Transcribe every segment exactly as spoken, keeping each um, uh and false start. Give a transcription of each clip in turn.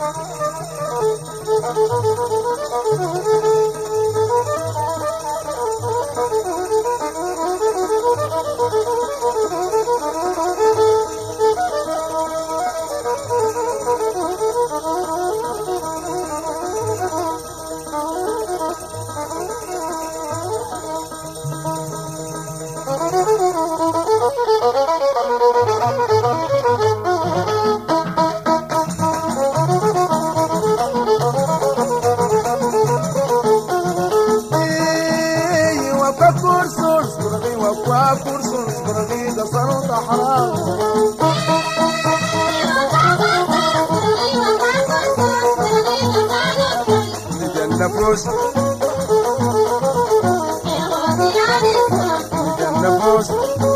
النفوس النفوس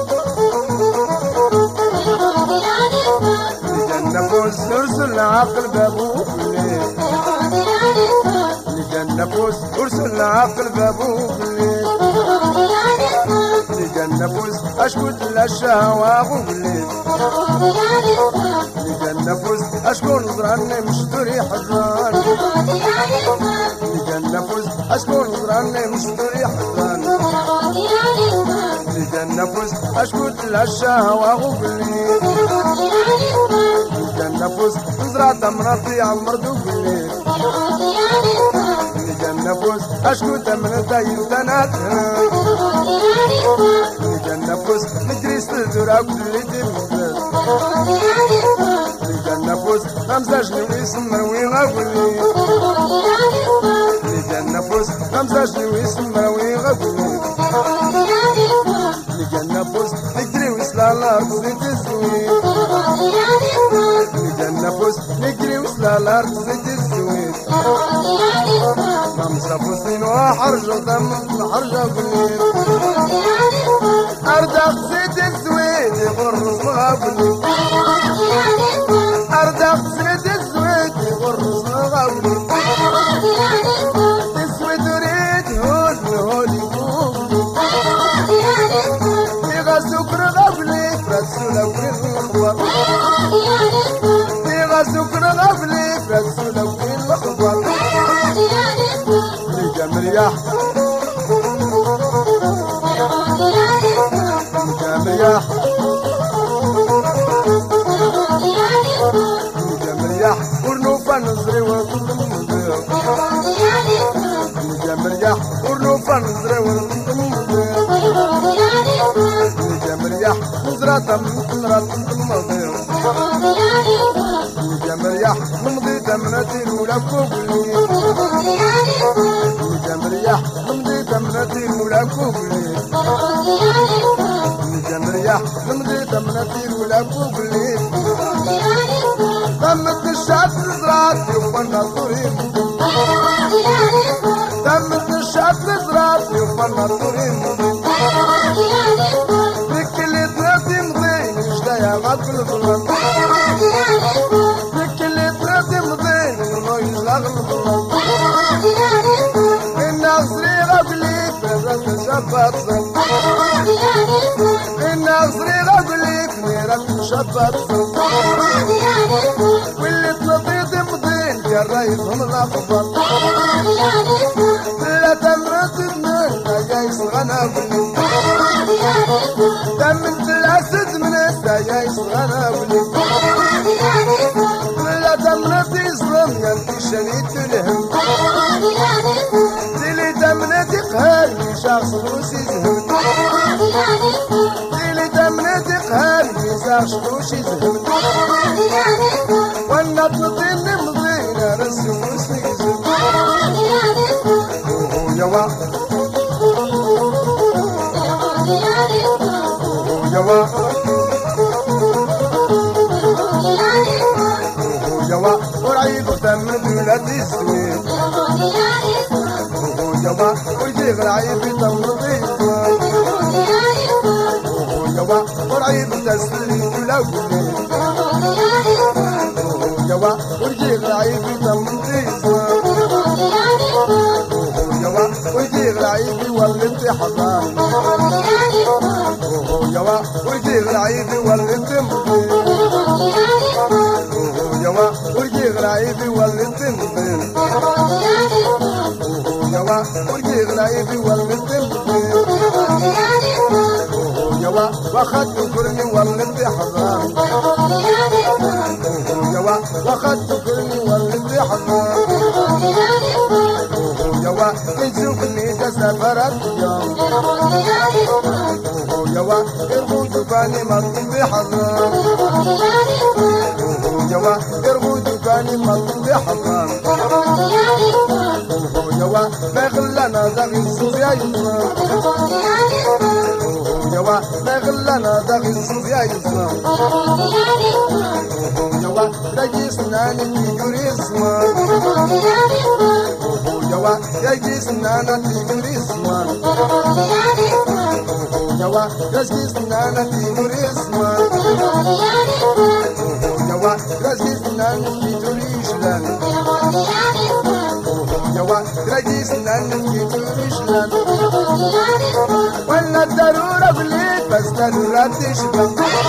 النفوس ارسل عقل بابوك الليل النفوس ارسل عقل بابوك الليل النفوس اشكت للشهوة بالليل النفوس اشكون نظراني مشتري حضران النفوس اشكون نظراني مشتري حضران النفوس اشكت للشهوة بالليل النفوس نزرع تمرتي عمرتو بالليل النفوس اشكت من تايل تناتها النفوس نجري ستدرا كل تبغى النفوس خمسة جنويس مروي غبلي النفوس خمسة جنويس مروي غبلي النفوس نجري وصل الارض زيت الزويد النفوس نجري وصل الارض زيت الزويد خمسة فلسطين وحرجة دم الحرجة بالليل أردق زيت الزويد يغرز مغابلي أردق زيت الزويد يغرز مغابلي الزويد يريد هول هول يقوم يغا سكر غفلي فرسو لوكي الأخبار يغا سكر غفلي فرسو لوكي الأخبار مرياح مرياح مرياح ورنوفا نزري وطن مدير مرياح ورنوفا نزري وطن مدير مرياح نزرة نزرة مدير مرياح نمضي تمنتي ولا كوبلي مرياح نمضي تمنتي ولا كوبلي مرياح نمضي تمنتي ولا كوبلي تمت الشعب زرعت يوفنا الطريق تمت الشعب زرعت يوفنا الطريق بكل ثلاثي مضي نجدا يا غد الظلم بكل ثلاثي مضي نويز لغل الظلم إنا صريغة بلي فرد شبات ظلم إنا صريغة بلي فرد شبات ظلم واللي تلطيط مضين جرايتهم الأخبار لا تمرت من جايس غنا بلي تمت الأسد من السجايس غنا بلي لا تمرت يظلم ينتي شنيت الهم تلي تمنت قهر من شخص روسي زهد تلي تمنت قهر من شخص روسي زهد وانا تلطين مضينا رسي روسي زهد اوهو يوا اوهو يوا اوهو يوا ورعيب تمد ولادي السويد اوهو يوا ويجيغ رعيب تمضي اوهو يوا ورعيب تسلي ولا وليد اوهو يوا ويجيغ رعيب تمضي اوهو يوا ويجيغ رعيب ولدت حضان اوهو يوا ويجيغ رعيب ولدت مضي اوهو يوا ويجيغ ورجي غلايبي والتنبين يوا ورجي غلايبي والتنبين يوا واخدت كرني والتي حضان يوا واخدت كرني والتي حضان يوا تشوفني تسافرت يوم يوا ارغو دكاني مطلوب حضان يوا ارغو دكاني مطلوب حضان يوا بغلنا دغي الصوفيا يسمع يوا بغلنا دغي الصوفيا يسمع يوا رجسنا نتيجري اسمع يوا رجسنا نتيجري اسمع يوا رجسنا نتيجري اسمع يوا رجسنا نتيجري شلان يوا رجسنا نتيجري شلان ولا الضرورة بليت بس ضرورة تشبه